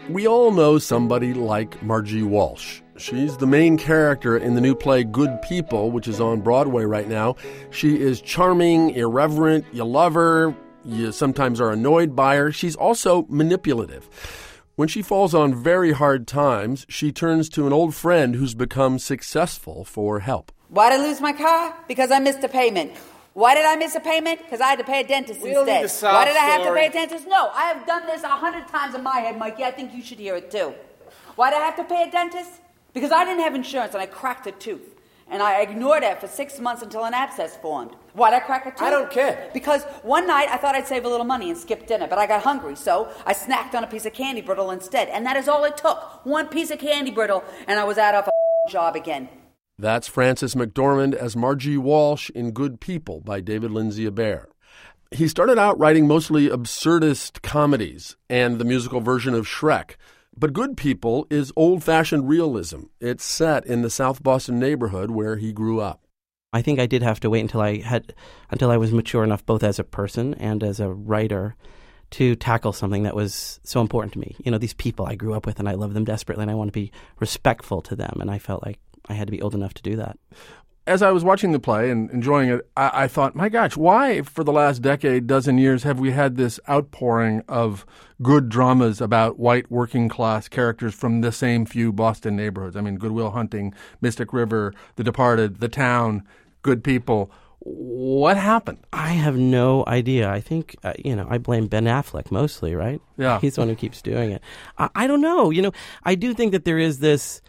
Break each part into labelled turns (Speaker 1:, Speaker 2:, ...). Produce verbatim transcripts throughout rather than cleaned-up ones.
Speaker 1: We all know somebody like Margie Walsh. She's the main character in the new play Good People, which is on Broadway right now. She is charming, irreverent, you love her, you sometimes are annoyed by her. She's also manipulative. When she falls on very hard times, she turns to an old friend who's become successful for help.
Speaker 2: Why did I lose my car? Because I missed a payment. Why did I miss a payment? Because I had to pay a dentist
Speaker 3: We don't
Speaker 2: instead.
Speaker 3: need a sob
Speaker 2: Why did I have to
Speaker 3: story.
Speaker 2: pay a dentist? No, I have done this a hundred times in my head, Mikey. I think you should hear it too. Why did I have to pay a dentist? Because I didn't have insurance and I cracked a tooth. And I ignored it for six months until an abscess formed. Why did I crack a tooth?
Speaker 3: I don't care.
Speaker 2: Because one night I thought I'd save a little money and skip dinner, but I got hungry, so I snacked on a piece of candy brittle instead. And that is all it took. One piece of candy brittle, and I was out of a job again.
Speaker 1: That's Frances McDormand as Margie Walsh in Good People by David Lindsay-Abaire. He started out writing mostly absurdist comedies and the musical version of Shrek. But Good People is old-fashioned realism. It's set in the South Boston neighborhood where he grew up.
Speaker 4: I think I did have to wait until I had until I was mature enough both as a person and as a writer to tackle something that was so important to me. You know, these people I grew up with and I love them desperately and I want to be respectful to them, and I felt like I had to be old enough to do that.
Speaker 5: As I was watching the play and enjoying it, I, I thought, my gosh, why for the last decade, dozen years, have we had this outpouring of good dramas about white working class characters from the same few Boston neighborhoods? I mean, Good Will Hunting, Mystic River, The Departed, The Town, Good People. What happened?
Speaker 4: I have no idea. I think, uh, you know, I blame Ben Affleck mostly, right?
Speaker 5: Yeah.
Speaker 4: He's the one who keeps doing it. I, I don't know. You know, I do think that there is this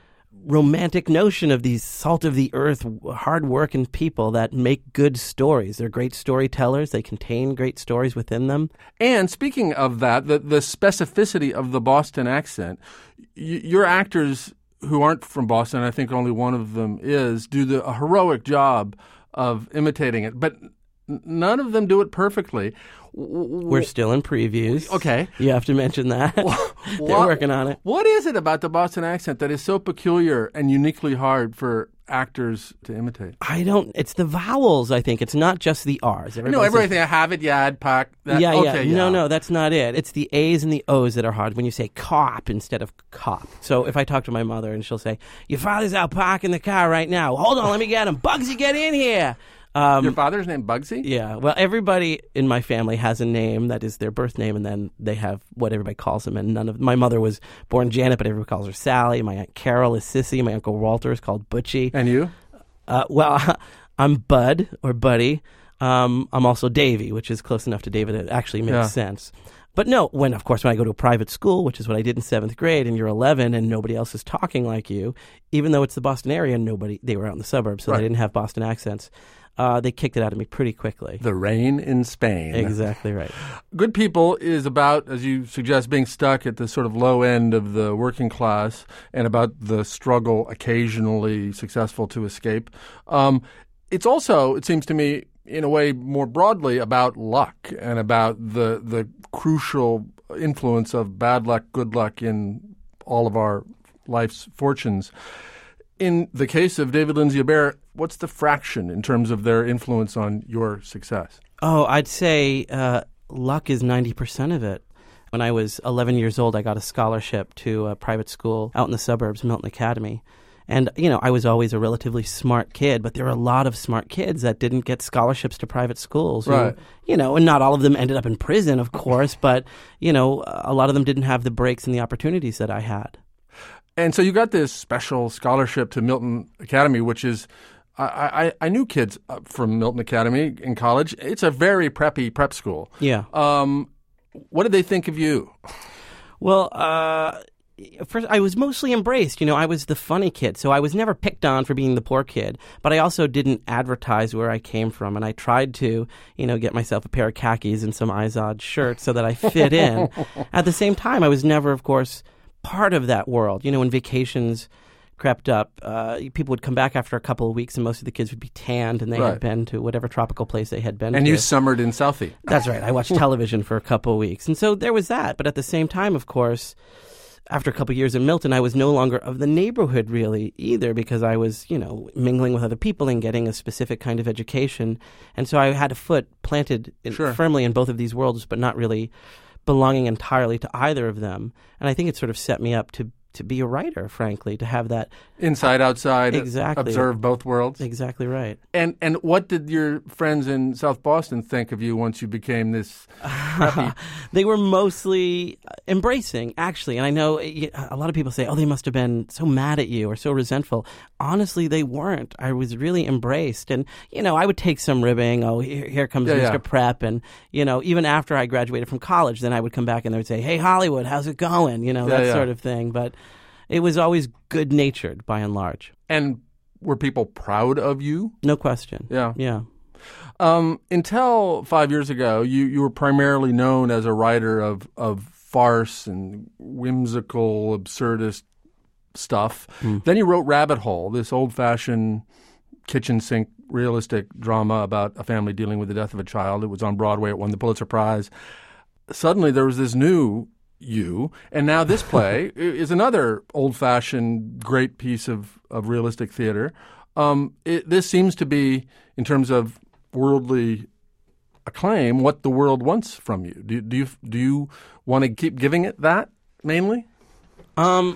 Speaker 4: romantic notion of these salt-of-the-earth, hard-working people that make good stories. They're great storytellers. They contain great stories within them.
Speaker 5: And speaking of that, the, the specificity of the Boston accent, y- your actors who aren't from Boston, I think only one of them is, do the, a heroic job of imitating it. But n- none of them do it perfectly.
Speaker 4: We're still in previews.
Speaker 5: Okay.
Speaker 4: You have to mention that. They're
Speaker 5: What-
Speaker 4: working on it.
Speaker 5: What is it about the Boston accent that is so peculiar and uniquely hard for actors to imitate?
Speaker 4: I don't, it's the vowels, I think. It's not just the R's.
Speaker 5: No,
Speaker 4: Everybody says-
Speaker 5: everything. I have it, yad, pack. That,
Speaker 4: yeah,
Speaker 5: okay,
Speaker 4: yeah.
Speaker 5: yeah.
Speaker 4: No, no, that's not it. It's the A's and the O's that are hard when you say cop instead of cop. So if I talk to my mother and she'll say, your father's out parking the car right now. Hold on, let me get him. Bugsy, get in here. Um,
Speaker 5: Your father's name Bugsy?
Speaker 4: Yeah. Well, everybody in my family has a name that is their birth name, and then they have what everybody calls them. And none of my mother was born Janet, but everybody calls her Sally. My Aunt Carol is Sissy. My Uncle Walter is called Butchie.
Speaker 5: And you?
Speaker 4: Uh, well, I'm Bud or Buddy. Um, I'm also Davy, which is close enough to David. It actually makes
Speaker 5: Yeah.
Speaker 4: sense. But no, when of course when I go to a private school, which is what I did in seventh grade, and you're eleven and nobody else is talking like you, even though it's the Boston area, nobody they were out in the suburbs, so
Speaker 5: Right.
Speaker 4: they didn't have Boston accents. Uh, they kicked it out of me pretty quickly.
Speaker 5: The Rain in Spain.
Speaker 4: Exactly right.
Speaker 5: Good People is about, as you suggest, being stuck at the sort of low end of the working class and about the struggle, occasionally successful to escape. Um, it's also, it seems to me, in a way more broadly about luck and about the the crucial influence of bad luck, good luck in all of our life's fortunes. In the case of David Lindsay-Abaire, what's the fraction in terms of their influence on your success?
Speaker 4: Oh, I'd say uh, luck is ninety percent of it. When I was eleven years old, I got a scholarship to a private school out in the suburbs, Milton Academy. And, you know, I was always a relatively smart kid, but there were a lot of smart kids that didn't get scholarships to private schools. who,
Speaker 5: Right.
Speaker 4: You know, and not all of them ended up in prison, of course, but, you know, a lot of them didn't have the breaks and the opportunities that I had.
Speaker 5: And so you got this special scholarship to Milton Academy, which is, I, I, I knew kids from Milton Academy in college. It's a very preppy prep school.
Speaker 4: Yeah.
Speaker 5: Um, what did they think of you?
Speaker 4: Well, uh, first, I was mostly embraced. You know, I was the funny kid, so I was never picked on for being the poor kid. But I also didn't advertise where I came from, and I tried to, you know, get myself a pair of khakis and some Izod shirts so that I fit in. At the same time, I was never, of course, part of that world. You know, when vacations crept up, uh, people would come back after a couple of weeks, and most of the kids would be tanned, and they
Speaker 5: Right.
Speaker 4: had been to whatever tropical place they had been
Speaker 5: And
Speaker 4: to.
Speaker 5: you summered in Southie.
Speaker 4: That's right. I watched television for a couple of weeks. And so there was that. But at the same time, of course, after a couple of years in Milton, I was no longer of the neighborhood really either, because I was, you know, mingling with other people and getting a specific kind of education. And so I had a foot planted in,
Speaker 5: Sure.
Speaker 4: firmly in both of these worlds, but not really belonging entirely to either of them. And I think it sort of set me up to to be a writer, frankly, to have that
Speaker 5: inside, outside,
Speaker 4: exactly.
Speaker 5: observe both worlds.
Speaker 4: Exactly right.
Speaker 5: And and what did your friends in South Boston think of you once you became this preppy?
Speaker 4: They were mostly embracing, actually. And I know a lot of people say, oh, they must have been so mad at you or so resentful. Honestly, they weren't. I was really embraced. And, you know, I would take some ribbing. Oh, here, here comes
Speaker 5: yeah,
Speaker 4: Mister
Speaker 5: yeah.
Speaker 4: Prep. And, you know, even after I graduated from college, then I would come back and they would say, hey, Hollywood, how's it going? You know,
Speaker 5: yeah,
Speaker 4: that
Speaker 5: yeah.
Speaker 4: sort of thing. But it was always good-natured, by and large.
Speaker 5: And were people proud of you?
Speaker 4: No question.
Speaker 5: Yeah.
Speaker 4: Yeah.
Speaker 5: Um, until five years ago, you, you were primarily known as a writer of, of farce and whimsical, absurdist stuff. Mm. Then you wrote Rabbit Hole, this old-fashioned kitchen sink realistic drama about a family dealing with the death of a child. It was on Broadway. It won the Pulitzer Prize. Suddenly there was this new you, and now this play is another old-fashioned great piece of, of realistic theater. Um, it, this seems to be, in terms of worldly acclaim, what the world wants from you. Do, do you do you want to keep giving it that mainly?
Speaker 4: Um,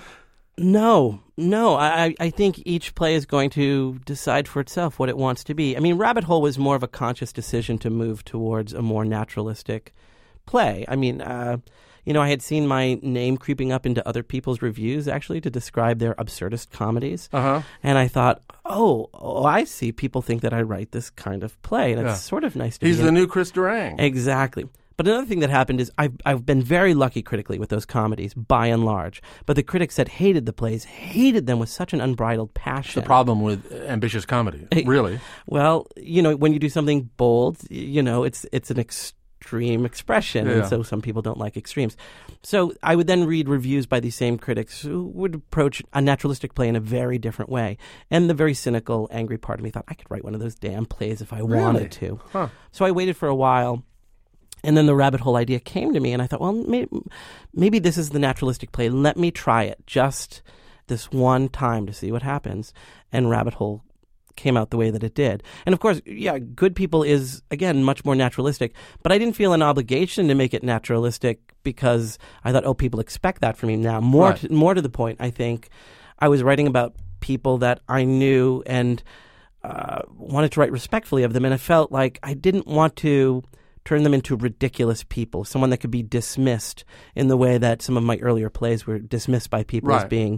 Speaker 4: no, no. I, I think each play is going to decide for itself what it wants to be. I mean, Rabbit Hole was more of a conscious decision to move towards a more naturalistic play. I mean, uh, you know, I had seen my name creeping up into other people's reviews, actually, to describe their absurdist comedies.
Speaker 5: Uh-huh.
Speaker 4: And I thought, oh, oh, I see. People think that I write this kind of play. And it's
Speaker 5: yeah.
Speaker 4: sort of nice to
Speaker 5: He's
Speaker 4: be
Speaker 5: the
Speaker 4: in.
Speaker 5: new Chris Durang.
Speaker 4: Exactly. But another thing that happened is I've, I've been very lucky critically with those comedies, by and large. But the critics that hated the plays hated them with such an unbridled passion.
Speaker 5: The problem with ambitious comedy, really.
Speaker 4: Well, you know, when you do something bold, you know, it's it's an extreme extreme expression,
Speaker 5: yeah.
Speaker 4: and so some people don't like extremes. So I would then read reviews by these same critics who would approach a naturalistic play in a very different way. And the very cynical, angry part of me thought, I could write one of those damn plays if I
Speaker 5: really?
Speaker 4: wanted to.
Speaker 5: Huh.
Speaker 4: So I waited for a while, and then the Rabbit Hole idea came to me, and I thought, well, maybe, maybe this is the naturalistic play. Let me try it just this one time to see what happens. And Rabbit Hole came out the way that it did. And of course, yeah, Good People is, again, much more naturalistic, but I didn't feel an obligation to make it naturalistic because I thought, oh, people expect that from me now. More,
Speaker 5: right.
Speaker 4: to, more to the point, I think, I was writing about people that I knew and uh, wanted to write respectfully of them, and I felt like I didn't want to turn them into ridiculous people, someone that could be dismissed in the way that some of my earlier plays were dismissed by people
Speaker 5: right.
Speaker 4: as being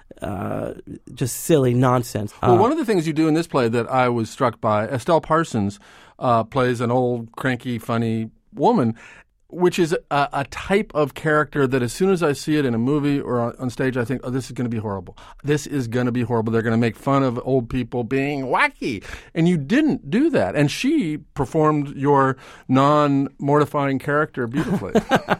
Speaker 4: Uh, just silly nonsense.
Speaker 5: Well,
Speaker 4: uh,
Speaker 5: one of the things you do in this play that I was struck by, Estelle Parsons uh, plays an old, cranky, funny woman, which is a, a type of character that as soon as I see it in a movie or on, on stage, I think, oh, this is going to be horrible. This is going to be horrible. They're going to make fun of old people being wacky. And you didn't do that. And she performed your non-mortifying character beautifully.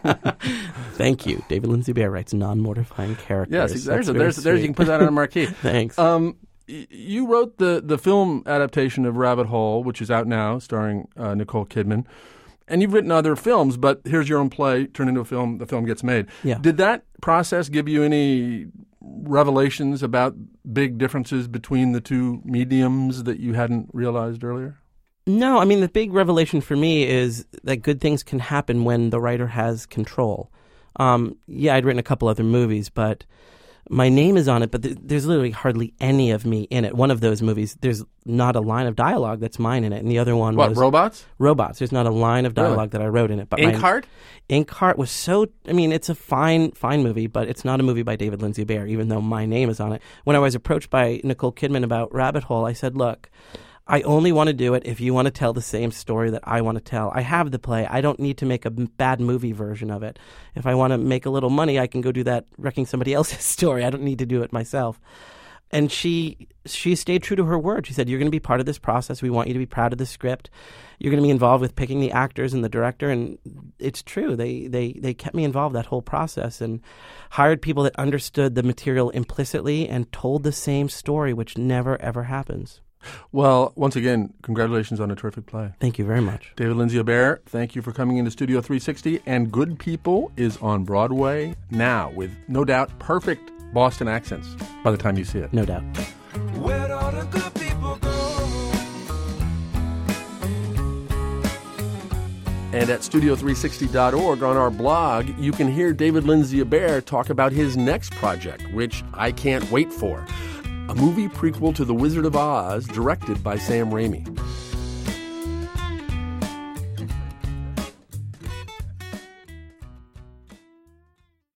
Speaker 4: Thank you. David Lindsay Bear writes non-mortifying characters.
Speaker 5: Yes, there's,
Speaker 4: That's
Speaker 5: a, there's,
Speaker 4: very
Speaker 5: there's you can put that on a marquee.
Speaker 4: Thanks.
Speaker 5: Um, y- you wrote the, the film adaptation of Rabbit Hole, which is out now, starring uh, Nicole Kidman. And you've written other films, but here's your own play turned into a film. The film gets made.
Speaker 4: Yeah.
Speaker 5: Did that process give you any revelations about big differences between the two mediums that you hadn't realized earlier?
Speaker 4: No, I mean, the big revelation for me is that good things can happen when the writer has control. Um, yeah, I'd written a couple other movies, but my name is on it, but th- there's literally hardly any of me in it. One of those movies, there's not a line of dialogue that's mine in it, and the other one
Speaker 5: what,
Speaker 4: was...
Speaker 5: Robots?
Speaker 4: Robots. There's not a line of dialogue
Speaker 5: Really?
Speaker 4: that I wrote in it. But
Speaker 5: Inkheart?
Speaker 4: My, Inkheart was so... I mean, it's a fine, fine movie, but it's not a movie by David Lindsay Bear, even though my name is on it. When I was approached by Nicole Kidman about Rabbit Hole, I said, look, I only want to do it if you want to tell the same story that I want to tell. I have the play. I don't need to make a bad movie version of it. If I want to make a little money, I can go do that wrecking somebody else's story. I don't need to do it myself. And she she stayed true to her word. She said, you're going to be part of this process. We want you to be proud of the script. You're going to be involved with picking the actors and the director. And it's true. They, they, they kept me involved that whole process and hired people that understood the material implicitly and told the same story, which never, ever happens.
Speaker 5: Well, once again, congratulations on a terrific play.
Speaker 4: Thank you very much.
Speaker 5: David Lindsay Bear, thank you for coming into Studio three sixty. And Good People is on Broadway now with, no doubt, perfect Boston accents by the time you see it.
Speaker 4: No doubt.
Speaker 3: Where do all the good people go?
Speaker 1: And at studio three sixty dot org on our blog, you can hear David Lindsay-Abaire talk about his next project, which I can't wait for. A movie prequel to The Wizard of Oz, directed by Sam Raimi.